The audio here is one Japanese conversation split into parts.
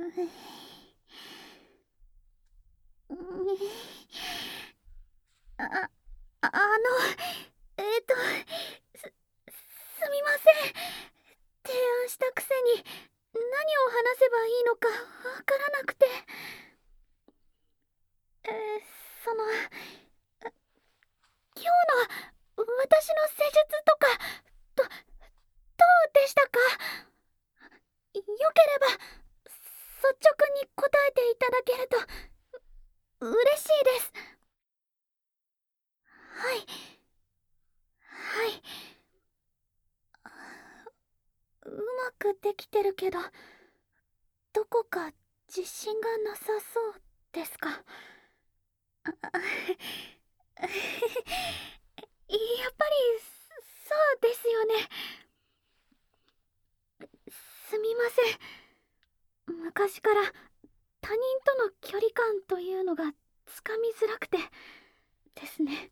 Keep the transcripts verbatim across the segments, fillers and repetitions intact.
あ、ああの、えっと、す、すみません。提案したくせに何を話せばいいのかわからなくて。えーその、あ今日の私の施術とか、ど、どうでしたか？よければ、率直に答えていただけると、う嬉しいです。はい。はい。うまくできてるけど、どこか自信がなさそうですか？あやっぱりそうですよね。すみません。昔から他人との距離感というのがつかみづらくてですね。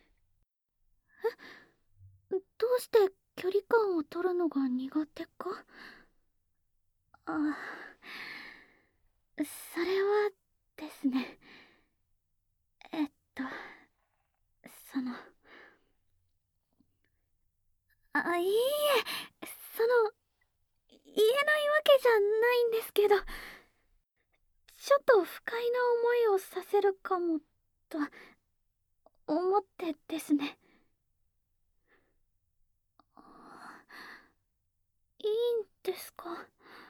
え、どうして距離感を取るのが苦手か？あ、それはですね、えっと、その、あ、いいえ、その、言えないわけじゃないんですけど、ちょっと不快な思いをさせるかもと思ってですね。いいんですか？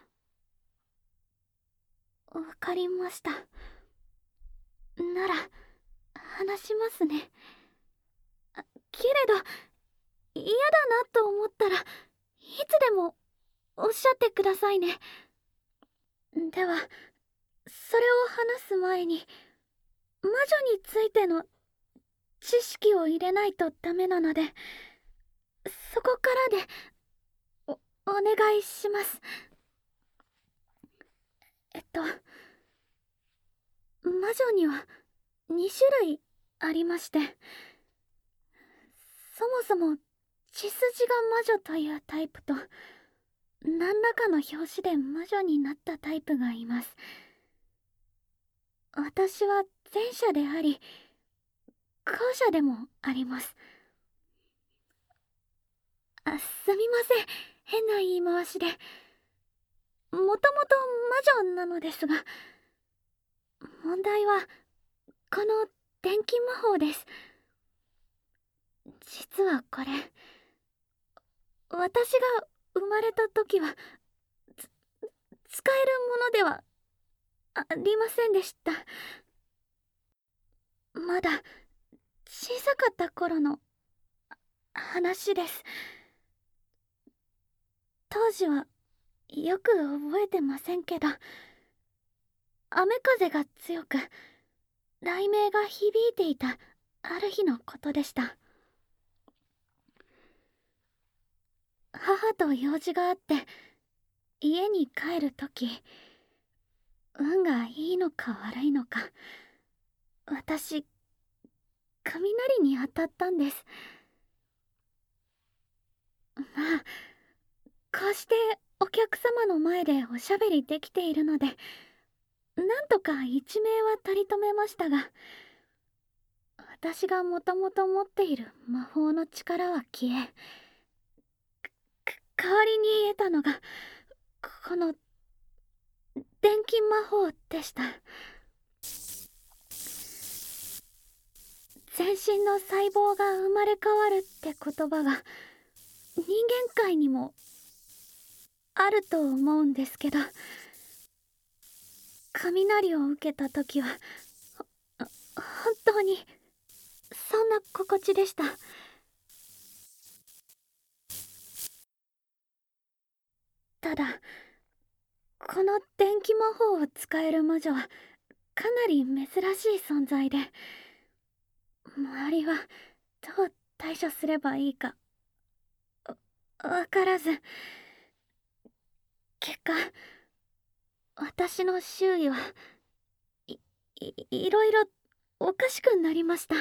わかりました。なら、話しますね。けれど、嫌だなと思ったらいつでもおっしゃってくださいね。では、それを話す前に魔女についての知識を入れないとダメなので、そこからでお、お願いします。えっと魔女にはに種類ありまして、そもそも血筋が魔女というタイプと、何らかの拍子で魔女になったタイプがいます。私は前者であり後者でもあります。あ、すみません、変な言い回しで。もともと魔女なのですが、問題はこの電気魔法です。実はこれ、私が生まれた時はつ使えるものではありませんでした。まだ小さかった頃の話です。当時はよく覚えてませんけど、雨風が強く雷鳴が響いていたある日のことでした。母と用事があって家に帰るとき、運がいいのか悪いのか、私雷に当たったんです。まあ、こうしてお客様の前でおしゃべりできているので、なんとか一命は取り留めましたが、私がもともと持っている魔法の力は消え、代わりに得たのがこの電気魔法でした。全身の細胞が生まれ変わるって言葉が人間界にもあると思うんですけど、雷を受けた時はほ本当にそんな心地でした。ただ、この電気魔法を使える魔女はかなり珍しい存在で、周りはどう対処すればいいかわからず、結果私の周囲はいいいろいろおかしくなりました。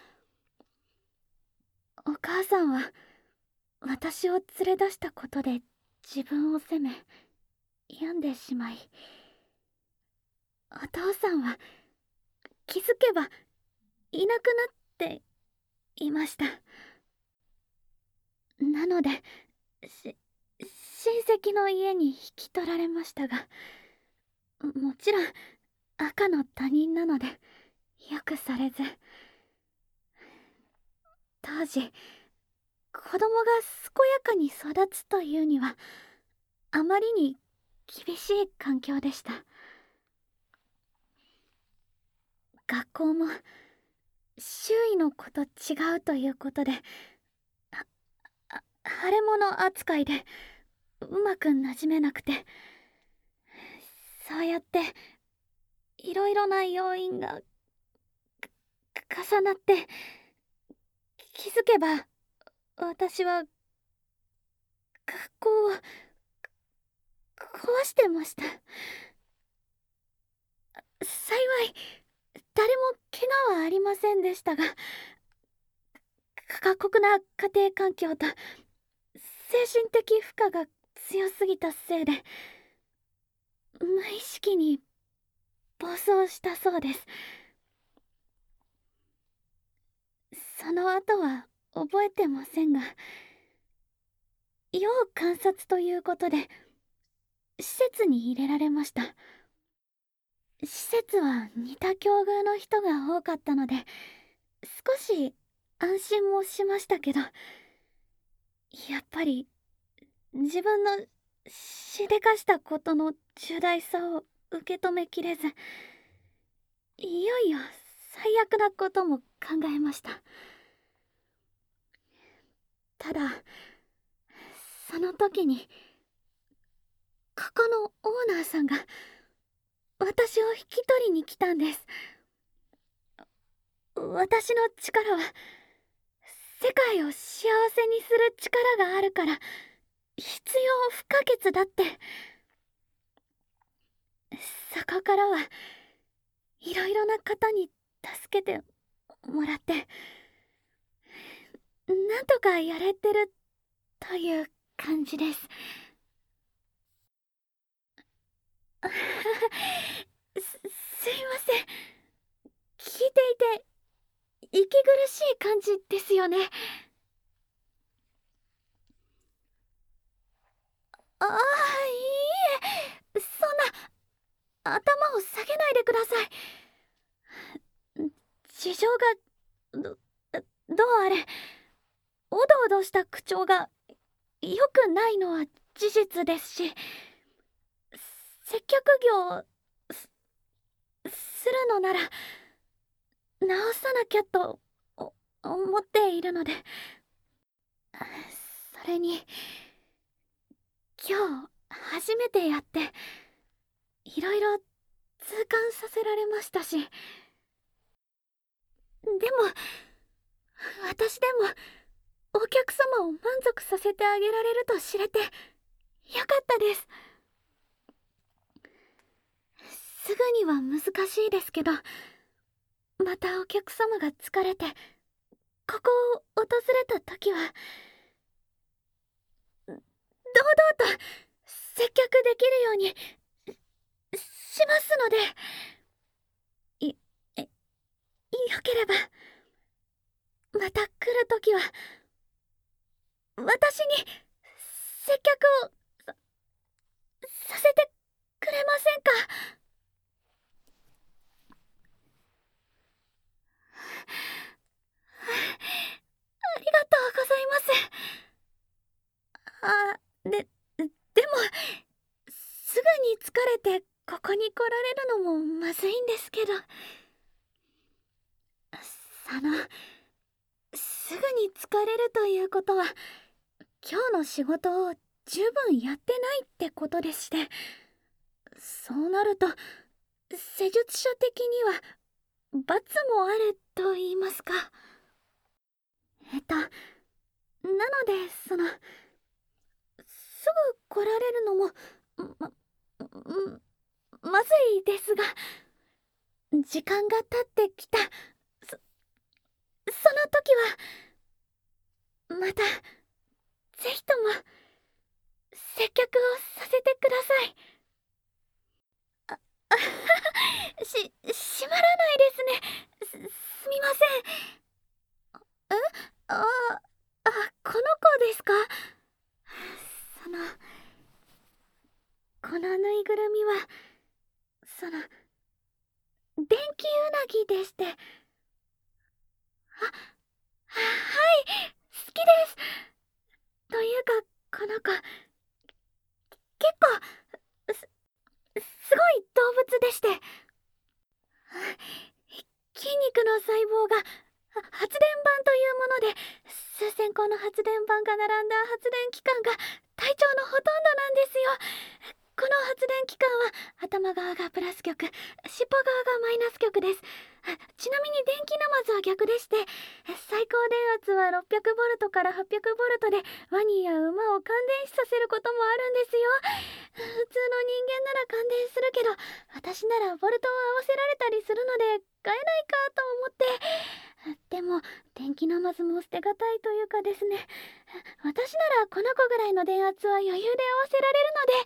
お母さんは私を連れ出したことで自分を責め病んでしまい、 お父さんは気づけばいなくなっていました。なのでし親戚の家に引き取られましたが、もちろん赤の他人なのでよくされず、当時子供が健やかに育つというにはあまりに厳しい環境でした。学校も周囲の子と違うということで、ああ腫れ物扱いでうまくなじめなくて、そうやっていろいろな要因が重なって気づけば私は学校を壊してました。幸い誰も怪我はありませんでしたが、過酷な家庭環境と精神的負荷が強すぎたせいで無意識に暴走したそうです。その後は覚えてませんが、要観察ということで施設に入れられました。施設は似た境遇の人が多かったので少し安心もしましたけど、やっぱり自分のしでかしたことの重大さを受け止めきれず、いよいよ最悪なことも考えました。ただその時にここのオーナーさんが私を引き取りに来たんです。私の力は世界を幸せにする力があるから必要不可欠だって。そこからはいろいろな方に助けてもらってなんとかやれてるという感じです。す、すいません。聞いていて息苦しい感じですよね。ああ、いいえ、そんな頭を下げないでください。事情がど、どうあれおどおどした口調が良くないのは事実ですし、接客業をすするのなら直さなきゃとお思っているので。それに今日初めてやっていろいろ痛感させられましたし、でも私でもお客様を満足させてあげられると知れてよかったです。すぐには難しいですけど、またお客様が疲れてここを訪れた時は堂々と接客できるようにしますので、いえよければまた来る時は私に接客をさ、させてくれませんか？ありがとうございます。あ、で、でもすぐに疲れてここに来られるのもまずいんですけど、そのすぐに疲れるということは今日の仕事を十分やってないってことでして、そうなると施術者的には罰もあると言いますか。えっとなのでそのすぐ来られるのもま、まずいですが、時間が経ってきたそその時はまたぜひとも接客をさせてください。あですか？そのこのぬいぐるみはその電気うなぎでして。あ、はい、好きです。というかこの子結構すすごい動物でして、筋肉の細胞が発電板というもので、数千個の発電板が並んだ発電機関が体長のほとんどなんですよ。この発電機関は頭側がプラス極、尻尾側がマイナス極です。ちなみに電気ナマズは逆でして、最高電圧はろっぴゃくボルトからはっぴゃくボルトでワニや馬を感電死させることもあるんですよ。普通の人間なら感電するけど、私ならボルトを合わせられたりするので買えないかと思って。でも電気ナマズも捨てがたいというかですね、私ならこの子ぐらいの電圧は余裕で合わせられるので。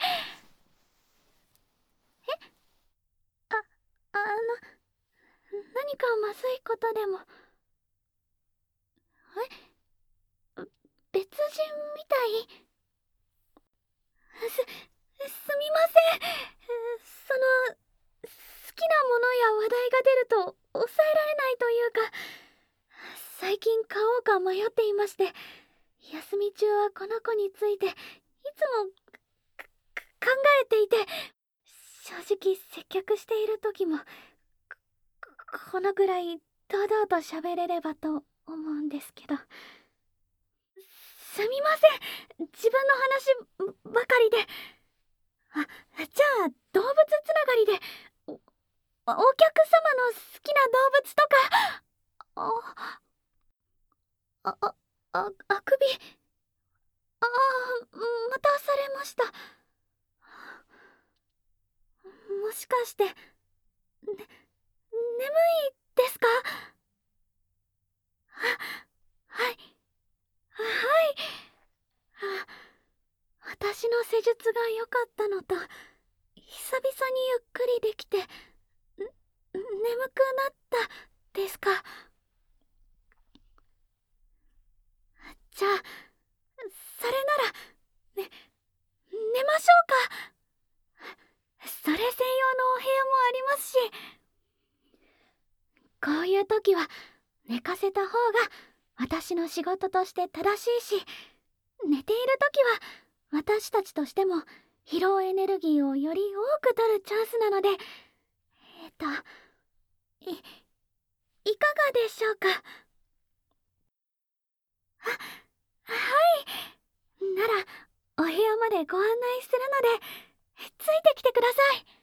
えあ、あの何かまずいことでも。え別人みたい？す、すみません。その好きなものや話題が出ると抑えられないというか、最近買おうか迷っていまして、休み中はこの子についていつも考えていて、正直接客している時もこのぐらい堂々と喋れればと思うんですけど。すみません、自分の話ばかりで。あ、じゃあ動物つながりでお、お客様の好きな動物とか。あああああくび。ああ、またされました。もしかしてね、眠いですか？は、はいはい。あ、私の施術が良かったのと久々にゆっくりできて、ん眠くなったですか？じゃあそれならね、寝ましょうか。それ専用のお部屋もありますし。こういう時は寝かせた方が私の仕事として正しいし、寝ている時は私たちとしても疲労エネルギーをより多く取るチャンスなので。えっといいかがでしょうか？あ、はい。ならお部屋までご案内するのでついてきてください。